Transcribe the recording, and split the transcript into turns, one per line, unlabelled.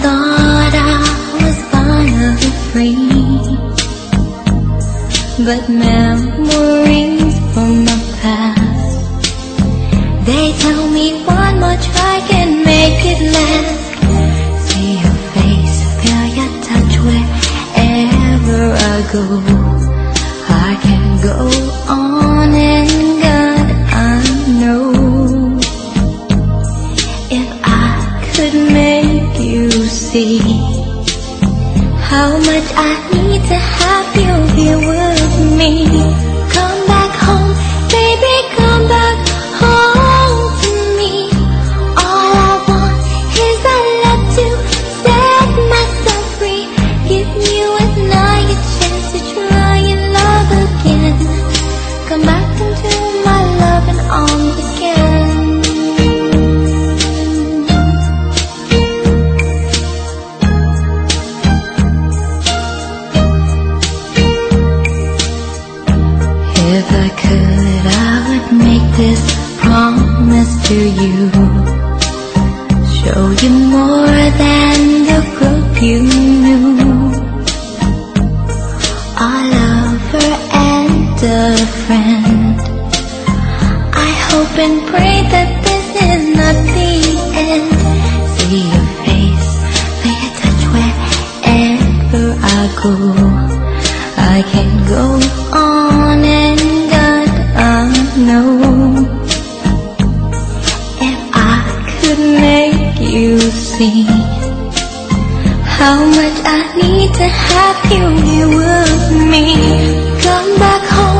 thought I was finally free, but memories from the past, they tell me one more try can make it last. See your face, feel your touch wherever I go. I can go on and God, I know. If I could make you see how much I need to have you here with me. Come back home, baby, come back home to me. All I want is a love to set myself free. Give you another chance to try and love again. Come back into my loving arms again. If I could, I would make this promise to you. Show you more than the group you knew. A lover and a friend. I hope and pray that this is not the end. See your face, feel your touch wherever I go. I can go on and God, I know. If I could make you see how much I need to have you here with me. Come back home.